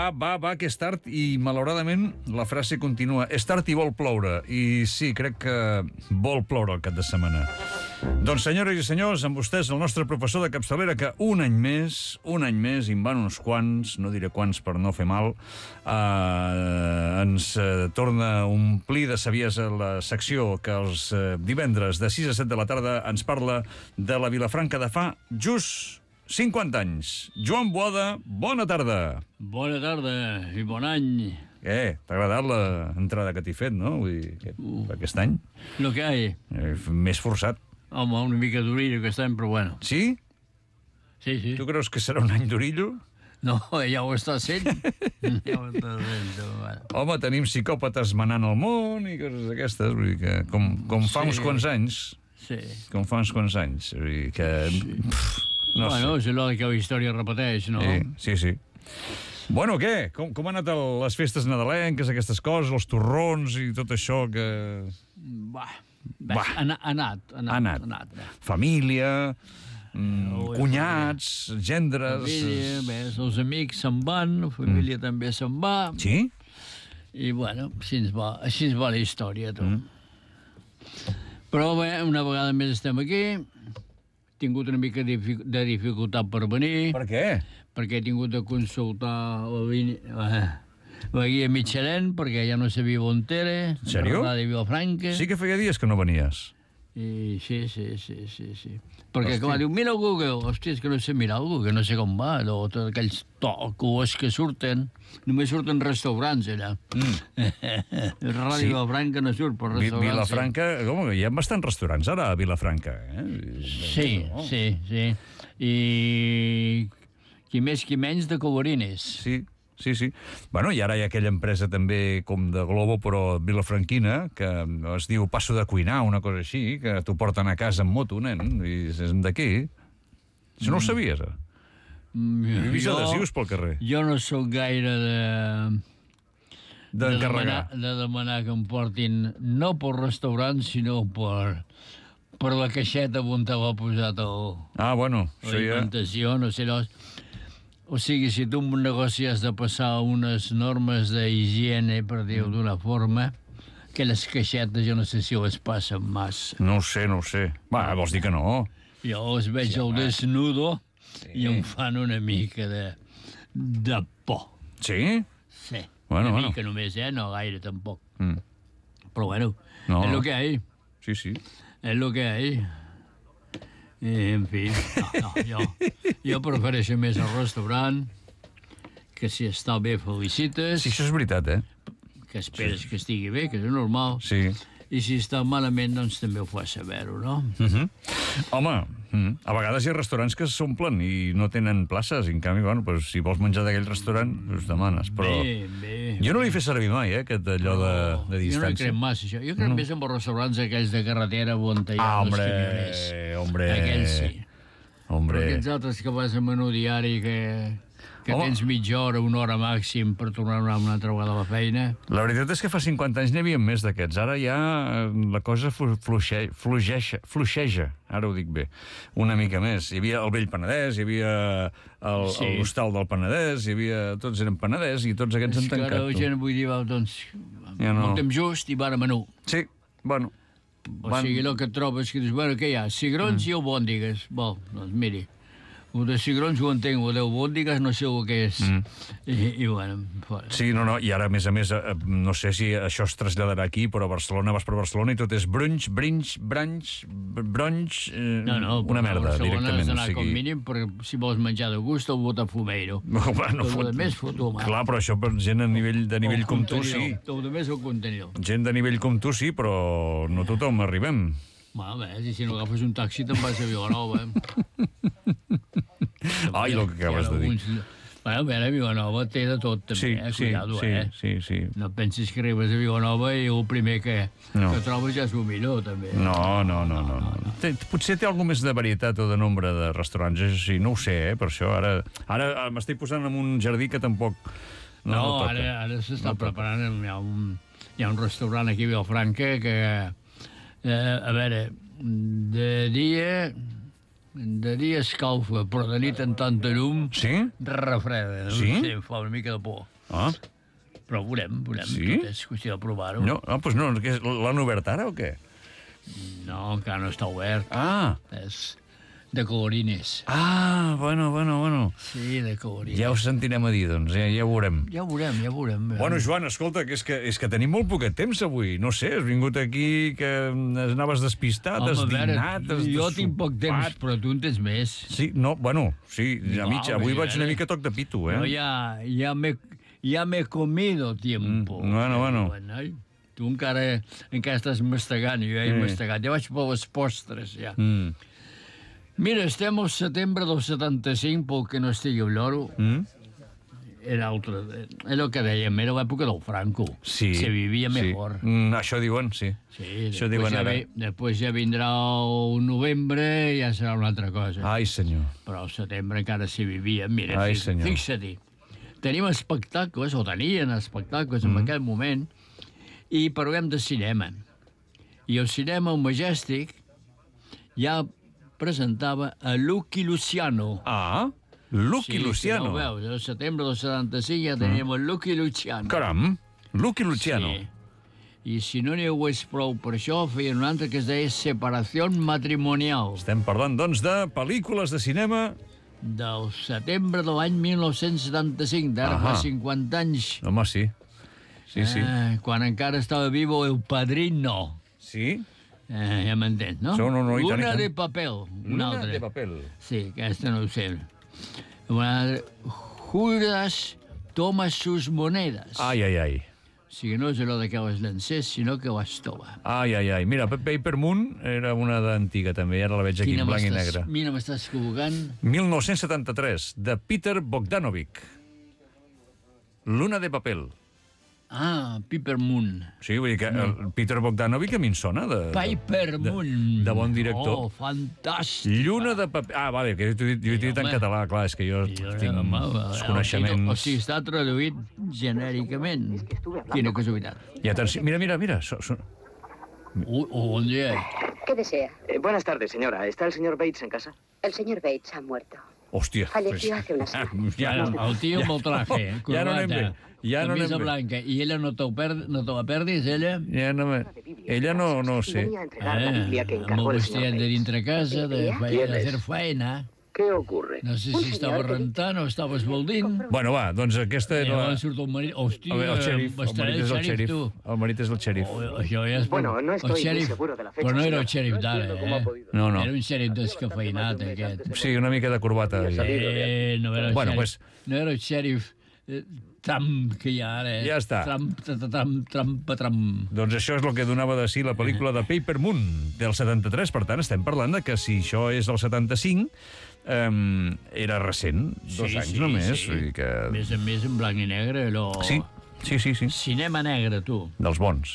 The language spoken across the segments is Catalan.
que és tard i, malauradament, la frase continua. És tard i vol ploure. I sí, crec que vol ploure el cap de setmana. Doncs, senyores i senyors, amb vostès el nostre professor de capçalera, que un any més, i en van uns quants, no diré quants per no fer mal, ens torna a omplir de saviesa la secció que els divendres de 6 a 7 de la tarda ens parla de la Vilafranca de fa just 50 anys. Joan Boada, bona tarda. Bona tarda i bon any. T'ha agradat l'entrada que t'he fet, no? Vull dir, aquest any. Lo que hay. Més forçat. Home, una mica d'orillo aquest any, però bueno. Sí? Sí. Tu creus que serà un any d'orillo? No, ja ho està sent. Bueno. Home, tenim psicòpates manant el món i coses d'aquestes, vull dir que com fa uns quants anys. Sí. Com fa uns quants anys. Vull dir que... No bueno, és allò que la història repeteix, no? Sí. Bueno, què? Com han anat les festes nadalenques, aquestes coses, els torrons i tot això que... Ha anat. Família, cunyats, gendres... Família, els amics se'n van, la família també se'n va. Sí? I, bueno, així ens va la història, tu. Però, bé, una vegada més estem aquí. He tingut una mica de dificultat per venir. Per què? Perquè he tingut de consultar la guia Michelin, perquè ja no sabia on era. En sèrio? De Vilafranca. Sí que feia dies que no venies. I sí. Perquè, clar, diu, mira el Google. Hòstia, és que no sé mirar el Google, no sé com va. Tots aquells tocos que surten. Només surten restaurants, allà. Ràdio Vilafranca no surt per restaurants. Vilafranca, com? Hi ha bastants restaurants ara a Vilafranca, Sí. I qui més qui menys de colorines. Sí. Bueno, i ara hi ha aquella empresa també com de Globo, però vilafranquina, que es diu Passo de Cuinar, una cosa així, que t'ho porten a casa en moto, nen, i és d'aquí. Això no ho sabies, eh? He vist adhesius pel carrer. Jo no sóc gaire d'encarregar. De demanar que em portin, no pel restaurant, sinó per la caixeta on t'ho ha posat l'alimentació, no sé, o sigui, si tu en un negoci has de passar unes normes d'higiene, per dir-ho d'una forma, aquelles caixetes jo no sé si les passen massa. No ho sé. Va, vols dir que no? Jo els veig al desnudo i em fan una mica de por. Sí? Sí. Una mica només, no gaire tampoc. Però bueno, és el que hi ha. Sí. És el que hi ha. En fi, jo prefereixo més el restaurant, que si està bé felicites. Sí, això és veritat, que esperes que estigui bé, que és normal. Sí. I si està malament, doncs també ho fas saber-ho, no? Home, a vegades hi ha restaurants que s'omplen i no tenen places, i en canvi, bueno, pues, si vols menjar d'aquell restaurant, us demanes, però... Bé. Jo no l'he fet servir mai, aquest allò de distància. Jo no hi crec massa, això. Jo crec més en els restaurants aquells de carretera on hi ha els camioners. Hombre. Aquells sí. Hombre. Però aquests altres que vas a menú diari que tens mitja hora, una hora màxim per tornar una altra vegada a la feina. La veritat és que fa 50 anys n'hi havia més d'aquests. Ara ja la cosa fluixeja, ara ho dic bé, una mica més. Hi havia el Vell Penedès, hi havia l'Hostal del Penedès, tots eren Penedès i tots aquests han tancat. És que ara la gent, vull dir, doncs, el temps just i va a menú. Sí, bueno. O sigui, el que et trobes que dius, bueno, què hi ha? Cigrons i albòndigues. Doncs miri, el de cigrons ho entenc, el d'albòndigues no sé el que és. I bueno... Sí, no, i ara, a més, no sé si això es traslladarà aquí, però a Barcelona vas per Barcelona i tot és brunch, bronx, una merda, directament. Has d'anar com mínim, perquè si vols menjar de gust, el botafumeiro. El de més foto, home. Clar, però això per gent de nivell com tu, sí. El de més el contenidor. Gent de nivell com tu, sí, però no tothom arribem. Bé, si no agafes un taxi te'n vas a Vilanova. Ai, el que acabes de dir. A veure, Vilanova té de tot, també, cuidado, Sí. No pensis que arribes a Vilanova i el primer que trobes ja és el millor, també. No. Potser té alguna més de varietat o de nombre de restaurants, sí, no ho sé, per això. Ara m'estic posant en un jardí que tampoc... No, ara s'està preparant, hi ha un restaurant aquí a Vilafranca que... A veure, de dia escalfa, però de nit en tanta llum... Sí? Refreda. Sí? Sí, fa una mica de por. Ah, Però veurem. Sí? Tot és qüestió de provar-ho. no, doncs no, l'han obert ara o què? No, encara no està obert. Ah, És de colorines. bueno. Sí, de colorines. Ja ho sentirem a dir, doncs, ja ho veurem. Ja ho veurem. Bueno, Joan, escolta, que és que tenim molt poquet temps avui. No sé, has vingut aquí que anaves despistat, has dinat, jo tinc poc temps, però tu en tens més. Sí, no, bueno, sí, a mitja. Avui vaig una mica toc de pito, eh? No, ya me he comido tiempo. Bueno. Tu encara estàs mastegant, jo ja he mastegat. Ja vaig per les postres, ja. Mira, estem al setembre del 75, pel que no estigui a l'oro. Era el que dèiem, era l'època del Franco. Sí. Se vivia mejor. Això diuen, sí. Sí, això diuen ara. Després ja vindrà el novembre i ja serà una altra cosa. Ai, senyor. Però al setembre encara s'hi vivia. Mira, Ai, senyor. fixa-t'hi. Tenim espectacles, o tenien espectacles en aquell moment, i parlem de cinema. I el cinema, el Majestic, ja presentava a Lucky Luciano. Ah, Lucky Luciano. Sí, no ho veus, al setembre del 75 ja teníem el Lucky Luciano. Caram, Lucky Luciano. Sí. I si no n'hi hagués prou per això, feien un altre que es deia Separació Matrimonial. Estem parlant, doncs, de pel·lícules de cinema. Del setembre de l'any 1975, d'ara fa 50 anys. Home, sí. Sí. Quan encara estava vivo el Padrino. Sí? Ja m'entens, no? No, Luna de papel. Luna de papel. Sí, aquesta no ho sé. Una altra. Judas toma sus monedas. Ai. O sigui, no és allò de que les llancés, sinó que les toma. Ai. Mira, Paper Moon era una d'antiga, també. Ara la veig aquí en blanc i negre. Mira, m'estàs equivocant. 1973, de Peter Bogdanovich. Luna de papel. Ah, Paper Moon. Sí, vull dir que el Peter Bogdanovich a mi em sona Paper Moon. de bon director. Oh, fantàstic. Lluna de paper... Ah, vale, que jo t'he dit en català, clar, és que jo tinc els coneixements... O sigui, està traduït genèricament. Quina casualitat. I atenció, mira. Bon dia. ¿Qué desea? Buenas tardes, señora. ¿Está el señor Bates en casa? El señor Bates ha muerto. Hòstia. Falleció hace unas semanas. El tio amb el traje, ja no anem bé. Camisa blanca. I ella no te la perdis, ella? Ella no sé. Amb el vestit de dintre casa, de fer feina. ¿Qué ocurre? No sé si estava rentant o estava esbaldint. Bueno, va, doncs aquesta era... Llavors surt el marit. Hòstia, el xèrif, tu. El marit és el xèrif. Això ja és... Bueno, no estoy muy seguro de la fecha. Però no era el señor. xèrif d'ara, No. Era un xèrif descafeinat, aquest. Sí, una mica de corbata. No era el Bueno, xèrif. pues... No era el xèrif Trump que hi ha ara. Ja està. Trump. Doncs això és el que donava de si la pel·lícula de Paper Moon, del 73. Per tant, estem parlant de que si això és del 75, era recent, 2 anys només. Sí. Vull dir que... Més en blanc i negre, allò... Sí. Cinema negre, tu. Dels bons.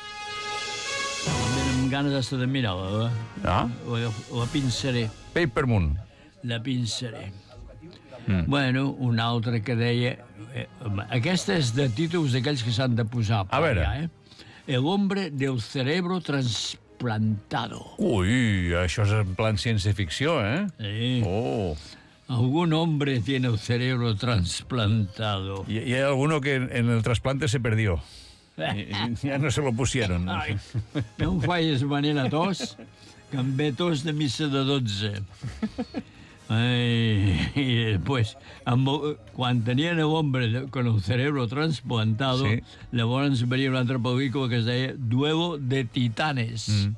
Amb ganes de mirar-la, Ah? La pinçaré. Paper Moon. La pinçaré. Bueno, un altre que deia... Aquesta és de títols d'aquells que s'han de posar A veure. allà, El hombre del cerebro trasplantado. Ui, això és en plan ciència-ficció, eh? Sí. Oh. Algún hombre tiene el cerebro trasplantado. Y hay alguno que en el trasplante se perdió. Ya no se lo pusieron. Ai, no em falles manera tos, que em ve tos de missa de 12. I després, quan tenien l'home con el cerebro trasplantado, Sí. llavors venia una altra pel·lícula que es deia Duelo de Titanes.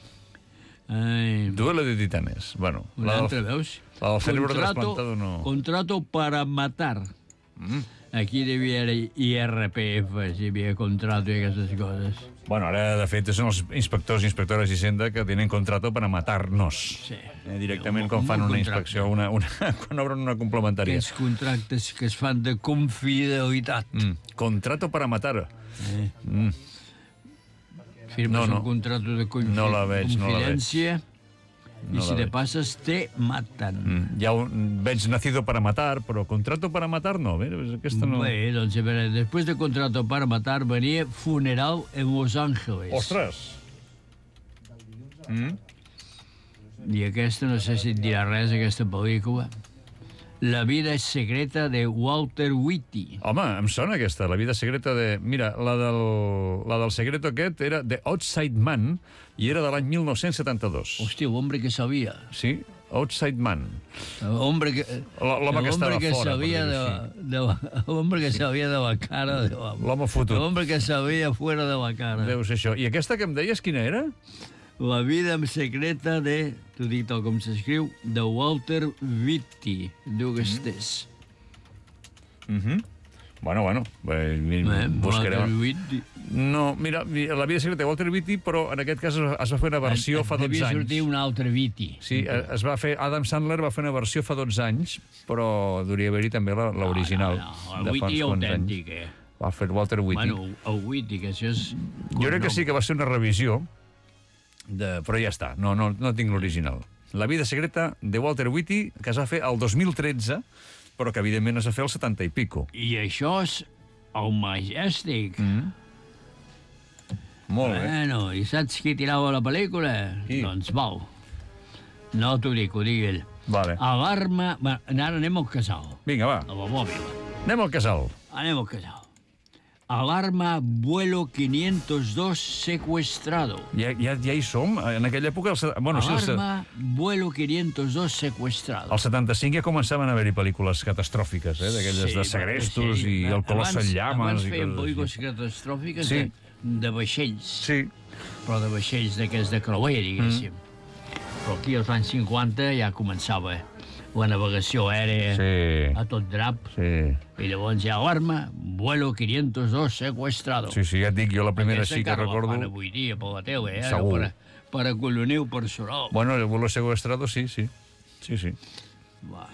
Duelo de titanes. Bueno, Una altra, veus? la del cerebro trasplantado no. Contrato para matar. Aquí devia haver IRPF, si hi havia contrato i aquestes coses. Bueno, ara, de fet, són els inspectors i inspectores d'Hisenda que tenen contrato para matar-nos. Sí. Directament quan fan una inspecció, quan obren una complementària. Aquests contractes que es fan de confidealitat. Contrato para matar. Firmes No. un contrato de No la veig, no la veig. confidència No i si la te veig. passes te matan. Ja veig nacido para matar, però contrato para matar no. Aquesta no... Bé, doncs, a veure, després de contrato para matar venia Funeral en Los Ángeles. Ostres! I aquesta, no sé si et dirà res, aquesta pel·lícula. La vida secreta de Walter Whitty. Home, em sona aquesta, la vida secreta de... Mira, la del secreto aquest era The Outside Man i era de l'any 1972. Hòstia, l'home que sabia. Sí, Outside Man. L'home que... L'home que estava fora, per dir-ho així. L'home que sabia de la cara. L'home fotut. L'home que sabia fuera de la cara. Deu ser això. I aquesta que em deies, quina era? La vida secreta de, t'ho dic tal com s'escriu, de Walter Whitty. Diu que estés. Bueno, Walter buscarem... Whitty. No, mira, la vida secreta de Walter Whitty, però en aquest cas es va fer una versió fa 12 anys. Devia sortir un altre Whitty. Sí, es va fer... Adam Sandler va fer una versió fa 12 anys, però hauria d'haver-hi també l'original. El Whitty autèntic, Va fer Walter Whitty. Bueno, el Whitty, que això és... Jo crec que sí que va ser una revisió, però ja està, no tinc l'original. La vida secreta de Walter Whitty, que es va fer el 2013, però que evidentment es va fer el 70 i pico. I això és el Majestic. Molt bé. Bueno, i saps qui tirava la pel·lícula? Qui? Doncs val. No t'ho dic, ho digui ell. Vale. Alarma... Ara anem al casal. Vinga, va, A la mòbil. anem al casal. Anem al casal. Alarma vuelo 502 secuestrado. Ja hi som? En aquella època... Alarma vuelo 502 secuestrado. Al 75 ja començaven a haver-hi pel·lícules catastròfiques, d'aquelles de segrestos i el Colós en llames. Abans feien pel·lícules catastròfiques de vaixells. Sí. Però de vaixells d'aquests de creuer, diguéssim. Però aquí als anys 50 ja començava la navegació aèrea a tot drap. Sí. I llavors ja alarma, vuelo 502 secuestrado. Sí, ja et dic, jo la primera sí que recordo... Aquesta encara la fan avui dia per la tele, Segur. Per acolloniu personal. Bueno, el vuelo secuestrado sí. Va.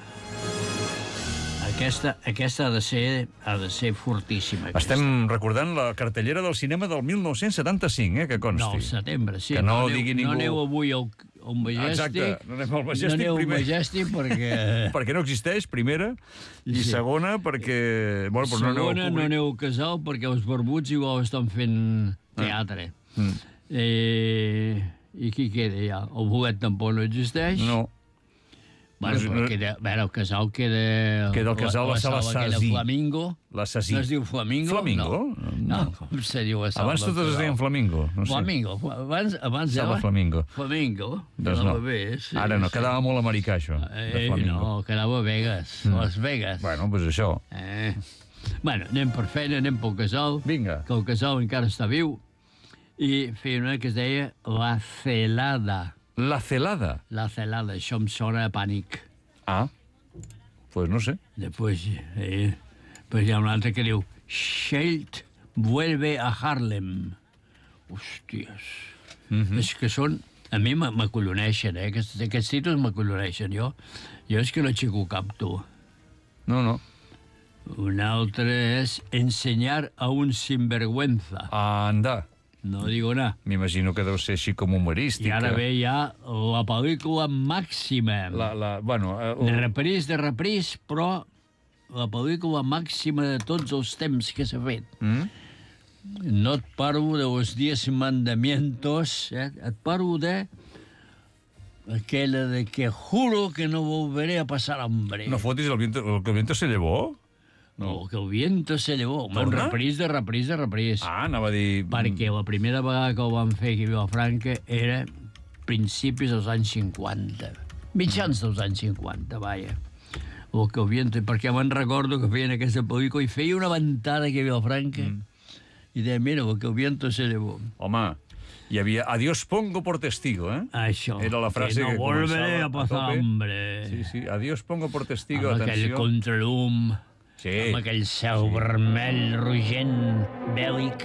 Aquesta ha de ser fortíssima. Estem recordant la cartellera del cinema del 1975, que consti. No, al setembre, sí. Que no digui ningú... No aneu avui al Majestic. Exacte, no anem al Majestic primer. No aneu al primer. Majestic perquè... Perquè no existeix, primera, i segona, perquè... Bueno, però segona, no aneu al casal perquè els barbuts igual estan fent teatre. I qui queda ja? El bolet tampoc no existeix? No. Bueno, però queda... A veure, el casal queda... Queda el casal a la sala Sassi. Flamingo. La Sassi. No es diu Flamingo? Flamingo? No, com se diu la sala? Abans totes es deien Flamingo. No sé. Flamingo. Abans Sala Flamingo. Flamingo. Doncs no. Sí, ara no, quedava molt americà, això, de Flamingo. No, quedava a Vegas. Las Vegas. Bueno, doncs això. Bueno, anem per feina, anem pel casal. Vinga. Que el casal encara està viu. I feia una que es deia La Celada. La Celada? La Celada, això em sona a pànic. Pues no sé. Després hi ha un altre que diu Shelt vuelve a Harlem. Hòsties. És que són... A mi m'acolloneixen, Aquests títols m'acolloneixen. Jo és que no aixeco cap, tu. No. Un altre és Ensenyar a un sinvergüenza. Anda. No digo nada. M'imagino que deu ser així com humorística. I ara ve ja la pel·lícula màxima. De repris, però la pel·lícula màxima de tots els temps que s'ha fet. No et parlo de los 10 mandamientos, et parlo de aquella de que juro que no volveré a pasar hambre. No fotis el viento se llevó? No, que el viento se llevó. Un repris de repris. Anava a dir... Perquè la primera vegada que ho van fer aquí a Vilafranca era principis dels anys 50. Mitjans dels anys 50, vaja. O que el viento... Perquè me'n recordo que feien aquesta pel·lícula i feia una ventada aquí a Vilafranca i deia, mira, que el viento se llevó. Home, hi havia Adiós pongo por testigo, Això. Era la frase que no volveré a pasar hambre. Sí, Adiós pongo por testigo, amb atenció. Aquell contralum... Sí. Amb aquell cel vermell, rogent, bèl·lic.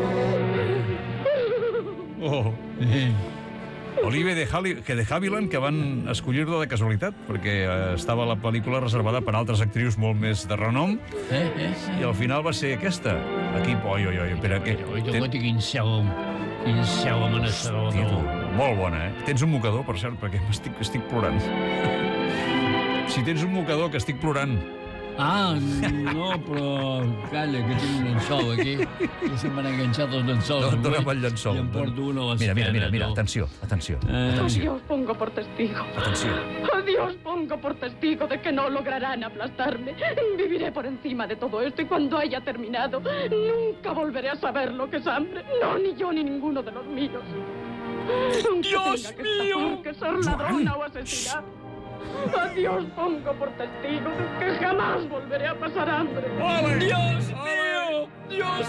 Olive de Havilland, que van escollir-lo de casualitat, perquè estava la pel·lícula reservada per altres actrius molt més de renom, i al final va ser aquesta. Aquí, espera, que... Quin cel amenaçador. Molt bona, Tens un mocador, per cert, perquè estic plorant. Si tens un mocador, que estic plorant. Ah, no, però calla, que tinc un llençol aquí, que se m'han enganxat els llençols. Dóna'm el llençol. I em porto una a l'esquena. Mira, atenció. Dios pongo por testigo. Atenció. A Dios pongo por testigo de que no lograrán aplastarme. Viviré por encima de todo esto y cuando haya terminado, nunca volveré a saber lo que es hambre. No, ni yo ni ninguno de los míos. Aunque ¡Dios tenga que mío! escapar, que ser ladrona o asesinar. A Dios pongo por testigo de que jamás volveré a pasar hambre. Dios mío! Dios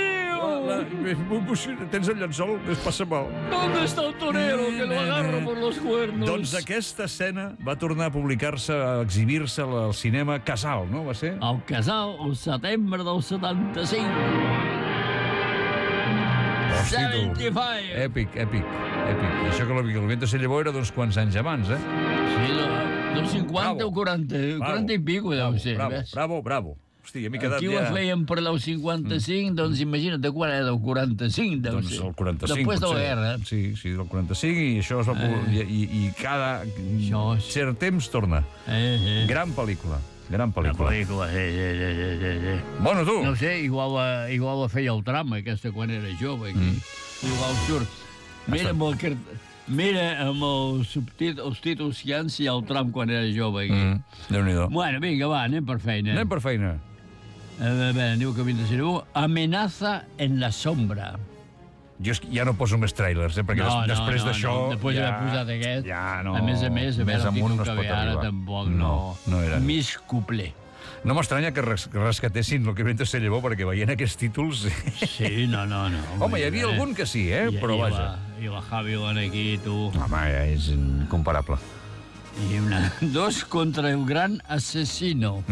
mío! Tens el llençol? Es passa mal. ¿Dónde está el torero que lo agarro por los cuernos? Doncs aquesta escena va tornar a publicar-se, a exhibir-se al cinema Casal, no? Va ser? El casal, el setembre del 75. Hosti, tu. 75. Èpic. Això que el viento se llevó era d'uns quants anys abans, eh? Sí, dels 50 o 40, 40 i pico deu ser. ves? Bravo. Hosti, a mi quedat Aquí ho feien per el 55, doncs imagina't quan era del 45, deu Doncs ser. el 45, Després de la potser. guerra. Sí, del 45, i això es va... I cada Això és- cert temps torna. Gran pel·lícula. La pel·lícula, sí. Bueno, tu. No sé, igual la feia el tram, aquesta, quan era jove, aquí. Igual surt. Mira amb els títols que hi ha, si hi ha el tram quan era jove, aquí. Déu-n'hi-do. Bueno, vinga, va, anem per feina. Anem per feina. A veure, diu que 20 Amenaza en la sombra. Jo ja no poso més trailers, perquè després d'això... Després d'haver posat aquest, ja no, a més, a veure, el amunt títol no es que pot ve ara arribar. tampoc No era. Miss Couplé. No m'estranya que rescatessin el que viento se llevó, perquè veient aquests títols... Sí, no. Home, hi havia algun que sí, però vaja. I la Javi aquí, tu. Home, és incomparable. I dos contra el gran asesino.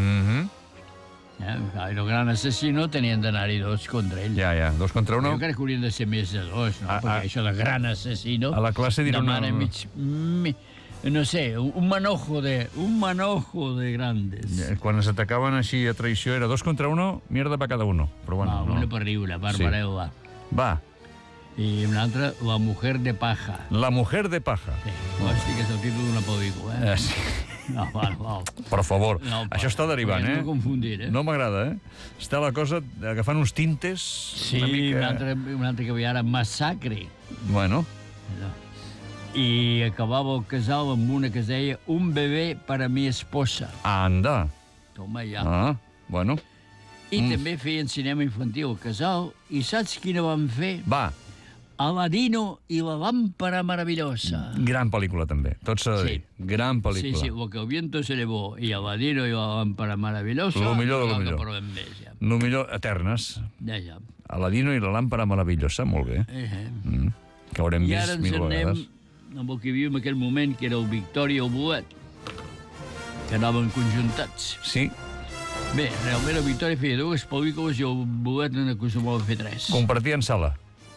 El gran asesino tenien d'anar-hi dos contra ell. Ja, 2 contra 1. Jo crec que haurien de ser més de dos, no? Perquè això de gran asesino... A la classe dirà una... demana no sé, un manojo de grandes. Quan s'atacaven així a traïció era 2 contra 1, mierda per cada uno. Però bueno, Una per riure, Barbarella. Va, I una altra, La mujer de paja. La mujer de paja. Sí, hosti, que és el títol d'una pel·lícula, Sí. No, val. Per favor, No, això està derivant, no confundir, No m'agrada, Està la cosa agafant uns tintes Sí, una mica... una altra que ve ara, Massacre. Bueno, I acabava el casal amb una que es deia Un bebé para mi esposa. anda. Toma ja. Bueno. I també feien cinema infantil al casal. I saps quina van fer? Va, Aladino i la lámpara maravillosa. gran pel·lícula també, tot s'ha de dir. Gran pel·lícula. Sí, lo que el viento se llevó i Aladino i la lámpara maravillosa. Lo millor de lo millor. Que parlem més, ja. No millor, eternes. Ja. Aladino i la làmpara meravellosa, molt bé. Que haurem I ara vist ens mil anem vegades. amb el que vivíem en aquell moment, que era el Victòria i el Bolet, que anaven conjuntats. Sí, Bé, realment el Victòria feia dues pel·lícules i el Bolet n'acostumava a fer 3. compartien sala.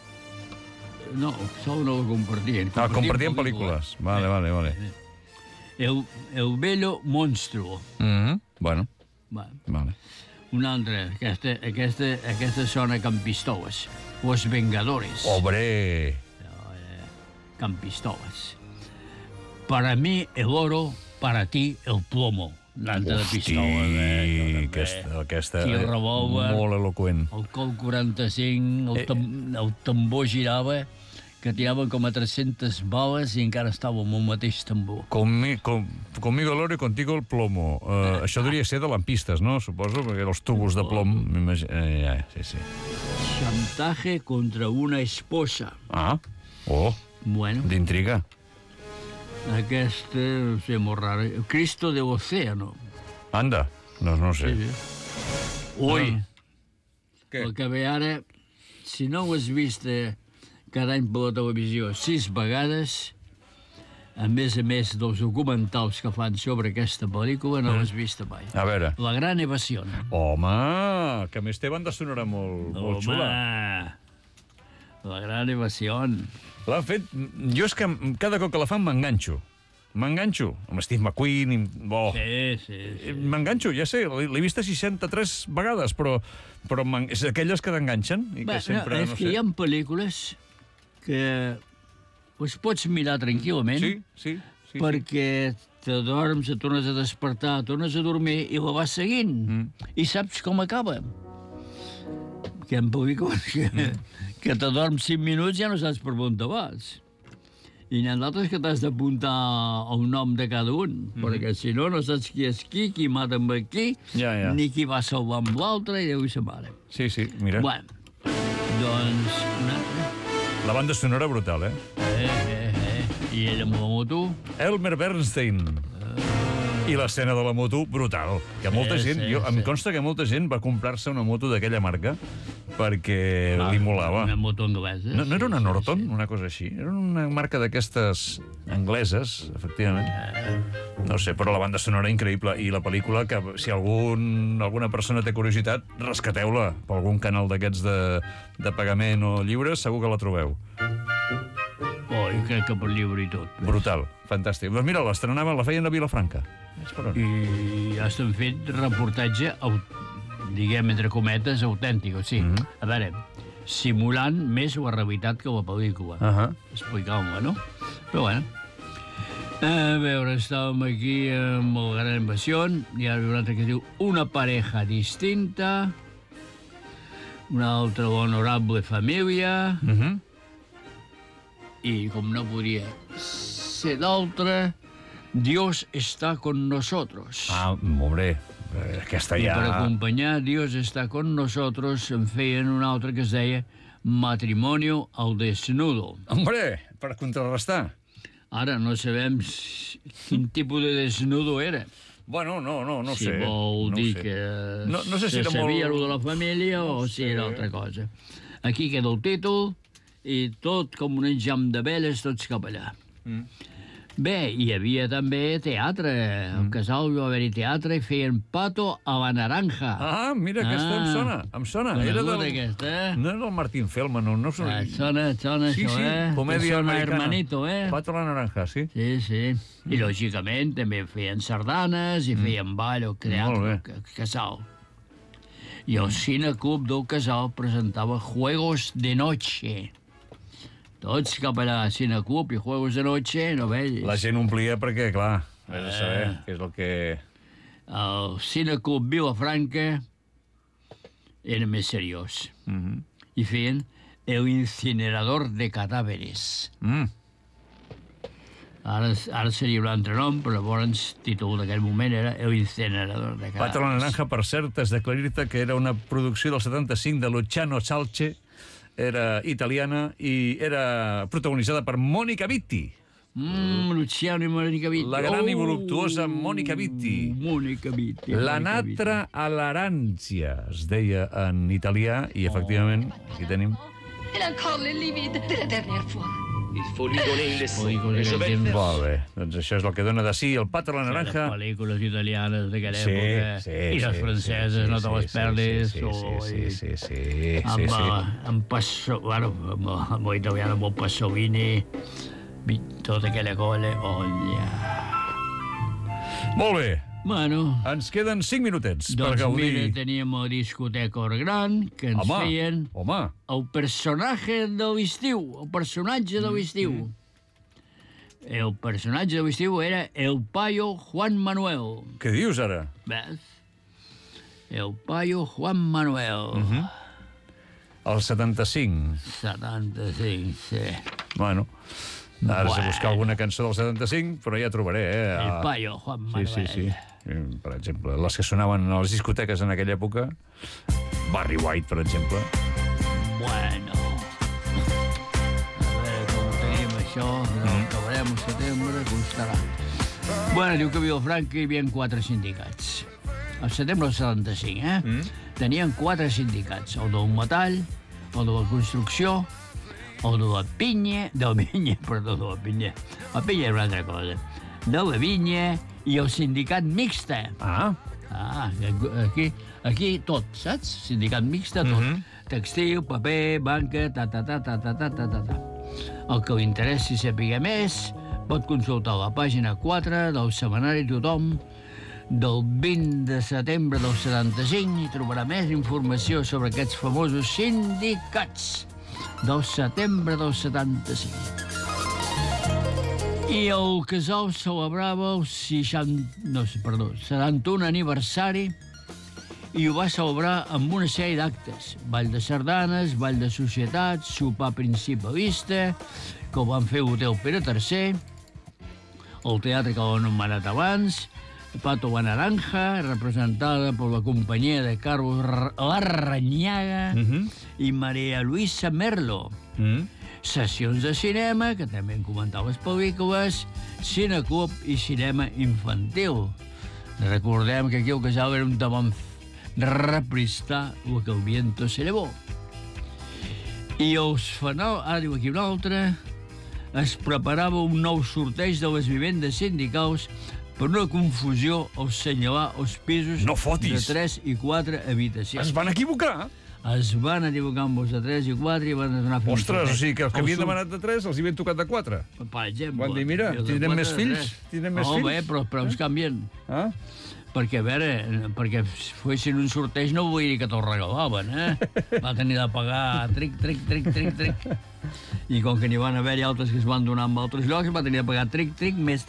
No, sol no la compartien. Compartien pel·lícules. Vale. El Bello Monstruo. Bueno, Va. vale. Una altra, aquesta sona Campistoles. Los Vengadores. Obre! Campistoles. Para mí el oro, para ti el plomo. L'altra de pistola. Aquesta Aquí el revòlver. molt eloqüent. El Col 45, el tambor girava, que tiraven com a 300 bales i encara estava amb el mateix tambor. Conmigo el oro y contigo el plomo. Això hauria de ser de lampistes, no? Suposo, perquè els tubos de plom... Sí. Chantaje contra una esposa. Bueno, d'intriga. Aquesta, no sé, molt rara. Cristo de l'Océano. Anda, no sé. Sí. Ui, el que ve ara, si no ho has vist cada any per la televisió 6 vegades, a més dels documentals que fan sobre aquesta pel·lícula, no l'has vist mai. A veure. La gran evasió. Home, que a més té banda sonora molt xula. La gran evasió. L'han fet... Jo és que cada cop que la fan m'enganxo. Amb Steve McQueen... Sí. M'enganxo, ja sé, l'he vista 63 vegades, però és aquelles que t'enganxen i que sempre... És que hi ha pel·lícules que les pots mirar tranquil·lament sí. perquè te dorms, et tornes a despertar, tornes a dormir i la vas seguint. I saps com acaba. Que en pel·lícules que te dorms 5 minuts ja no saps per on te vas. I n'hi ha d'altres que t'has d'apuntar el nom de cada un, perquè si no, no saps qui és qui mata amb qui, ni qui va salvar amb l'altre, i Déu i sa mare. Sí, mira. Bueno, doncs... La banda sonora brutal, I ell amb la moto? Elmer Bernstein. I l'escena de la moto, brutal. Que molta gent, em consta que molta gent va comprar-se una moto d'aquella marca perquè li molava. Una moto anglesa. No era una Norton, una cosa així? Era una marca d'aquestes angleses, efectivament. No sé, però la banda sonora increïble. I la pel·lícula, que si alguna persona té curiositat, rescateu-la per algun canal d'aquests de pagament o lliures, segur que la trobeu. Jo crec que per lliure i tot. Brutal, fantàstic. Doncs mira, l'estrenaven, la feien a Vilafranca. I ja estan fet reportatge, diguem, entre cometes, autèntic. O sigui, a veure, simulant més la realitat que la pel·lícula. Explicant-la, no? Però bueno. A veure, estàvem aquí amb el Gran Invasió, i ara un altre que diu Una pareja distinta, una altra honorable família, i com no podia ser d'altre, Dios está con nosotros. Hombre, aquesta ja... I per acompanyar Dios está con nosotros en feien un altre que es deia Matrimonio al desnudo. Hombre, per contrarrestar. Ara no sabem quin tipus de desnudo era. Bueno, no sé. Si vol dir que se sabia allò de la família o si era altra cosa. Aquí queda el títol i tot com un enjam d'abelles, tots cap allà. Bé, hi havia també teatre. Al casal va haver-hi teatre i feien Pato a la Naranja. Mira, aquesta em sona. Era aquesta, no era el Martín Feldman, no sona. Et sona això, comèdia americana. Hermanito, Pato a la Naranja, sí. Sí. I, lògicament, també feien sardanes i feien ball al teatre casal. I el cineclub del casal presentava Juegos de Noche. Tots cap allà, cineclub i Juegos de Noche, no veig. La gent omplia perquè, clar, has de saber què és el que... El cineclub Vilafranca era més seriós. I feien El incinerador de cadáveres. Ara seria un altre nom, però llavors el títol d'aquell moment era El incinerador de cadáveres. Pato a la Naranja, per cert, has d'aclarir-te que era una producció del 75 de Luciano Salce, era italiana i era protagonitzada per Monica Vitti. Luciano i Monica Vitti. La gran i voluptuosa Monica Vitti. Monica Vitti. La natra all'arancia, es deia en italià, i efectivament, aquí tenim... Elle a encore le livide de la dernière fois. Il faut lui donner une leçon. Molt bé, doncs això és el que dona de sí el Pato a la Naranja. Les pel·lícules italianes d'aquella època i les franceses, no te les perdis. Sí. Amb l'italiana, amb el Pasolini, tota aquella colla, Molt bé. Bueno, ens queden 5 minutets per gaudir. Doncs mira, teníem la discoteca Orgran, que ens feien el personatge de l'estiu, el personatge de l'estiu. El personatge de l'estiu era el paio Juan Manuel. Què dius, ara? Ves? El paio Juan Manuel. El 75. 75, sí. Bueno... Ara has de buscar alguna cançó del 75, però ja trobaré, El paio Juan Manuel. Sí. Per exemple, les que sonaven a les discoteques en aquella època. Barry White, per exemple. Bueno. A veure com tenim això. El acabarem al setembre, constarà. Bueno, diu que a Vilafranca hi havia 4 sindicats. Al setembre del 75, Tenien 4 sindicats. El del metall, el de la construcció, el de la pinya... De la vinya. La pinya era una altra cosa. De la vinya i el sindicat mixta. Aquí tot, saps? Sindicat mixta, tot. Textil, paper, banca, El que li interessi saber més pot consultar la pàgina 4 del setmanari Tothom del 20 de setembre del 75 i trobarà més informació sobre aquests famosos sindicats del setembre del 75. I el casal celebrava el 71 aniversari i ho va celebrar amb una sèrie d'actes. Ball de sardanes, ball de societat, sopar principalista, que ho van fer l'Hotel Pere III, el teatre que l'he anomenat abans, Pato la Naranja, representada per la companyia de Carlos Larrañaga i Maria Luisa Merlo. Sessions de cinema, que també hem comentat les pel·lícules, cineclub i cinema infantil. Recordem que aquí el casal era on van repristar lo que el viento se llevó. I els fanals, ara diu aquí un altre, es preparava un nou sorteig de les vivendes sindicals per una confusió al senyalar els pisos de 3 i 4 habitacions. Es van equivocar? Es van equivocar amb els de 3 i 4 i van donar... Ostres, o sigui que els que havien demanat de 3 els havien tocat de 4. Per exemple. Van dir, mira, tindrem més fills? Bé, però ens canvien. Perquè, a veure, perquè fessin un sorteig no volia dir que te'l regalaven, Va tenir de pagar tric. I com que n'hi van haver-hi altres que es van donar en altres llocs, va tenir de pagar tric, més.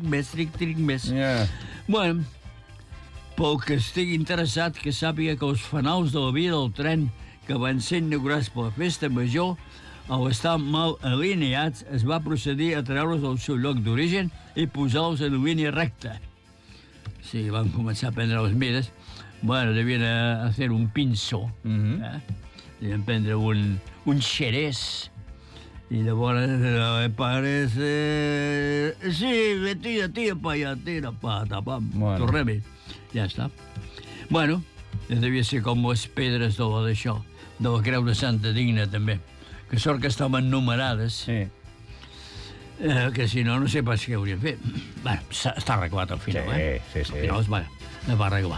Bueno, pel que estigui interessat, que sàpiga que els fanals de la via del tren que van ser inaugurats per la festa major, al estar mal alineats, es va procedir a treure'ls del seu lloc d'origen i posar-los en línia recta. Sí, van començar a prendre les mides. Bueno, devien hacer un pinso. Devien prendre un xerès. I llavors me parece... Sí, tira pa allà, tira pa, tapam. Tornem-hi. Ja està. Bueno, devia ser com les pedres de d'això, de la Creu de Santa Digna, també. Que sort que estaven numerades. Sí. Que si no, no sé pas què hauria fet. Bé, està arreglat al final, Sí. Al final es va arreglar.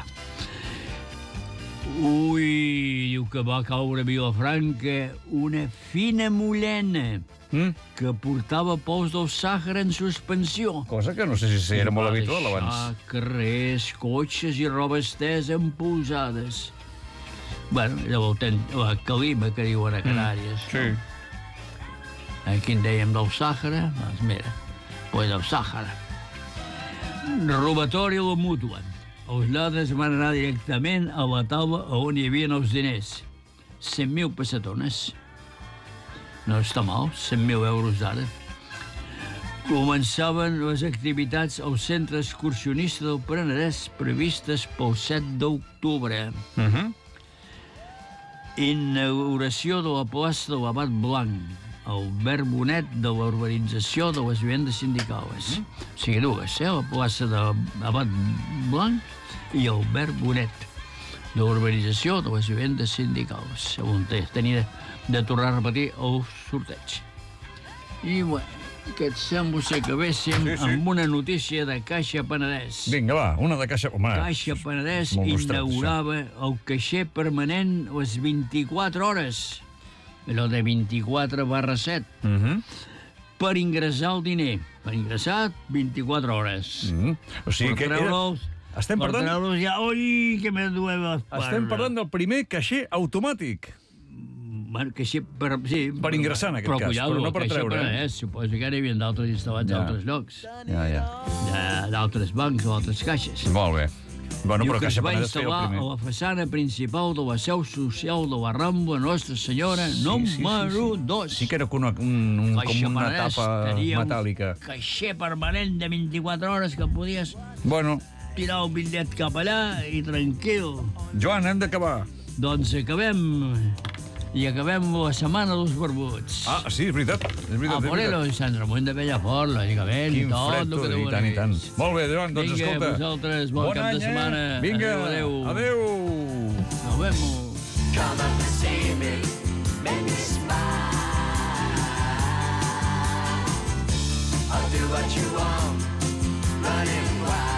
Ui, diu que va caure a Vilafranca una fina mullena que portava pous del Sàhara en suspensió. Cosa que no sé si era molt habitual abans. Carrers, cotxes i roba estesa empolsades. Bueno, era la calima que diuen a Canàries. Sí. Aquí en dèiem del Sàhara, doncs mira, pues del Sàhara. Robatori a la mútua. Els lladres van anar directament a la taula on hi havia els diners. 100.000 pessetones. No està mal, 100.000 euros d'ara. Començaven les activitats al centre excursionista del Penedès previstes pel 7 d'octubre. Inauguració de la plaça de l'Abat Blanc, el verd bonet de la urbanització de les vivendes sindicals. O sigui, dues, la plaça de l'Abat Blanc i el verd bonet de l'urbanització de les vivendes sindicals. On tenia de tornar a repetir el sorteig. I, bueno, que et sembla ser que véssim amb una notícia de Caixa Penedès. Vinga, va, una de Caixa... Home, Caixa Penedès inaugurava el caixer permanent les 24 hores. Allò de 24/7. Per ingressar el diner. Per ingressar 24 hores. O sigui que estem parlant... Per treure'ls ja... Ui, que me duele l'espalda. Estem parlant del primer caixer automàtic. Bueno, caixer per... Sí, per ingressar, en aquest cas, però no per treure. Suposo que ara hi havia d'altres instal·lats a altres llocs. D'altres bancs o altres caixes. Molt bé. Bueno, però que es va instal·lar a la façana principal de la seu social de la Rambla Nostra Senyora, número 2. Sí que era com una tapa metàl·lica. Caixer permanent de 24 hores que podies tirar el bitllet cap allà i tranquil. Joan, hem d'acabar. Doncs acabem. I acabem la setmana dels barbuts. Ah, sí, és veritat. Moreno i Sant Ramon de Pellafort, lògicament, i tot el que tu vulguis. I tant. Molt bé, Joan, doncs escolta. Vinga, vosaltres, bon cap de setmana. Vinga, adéu. Nos vemos. Come up to see me, make me smile. I'll do what you want, running wild.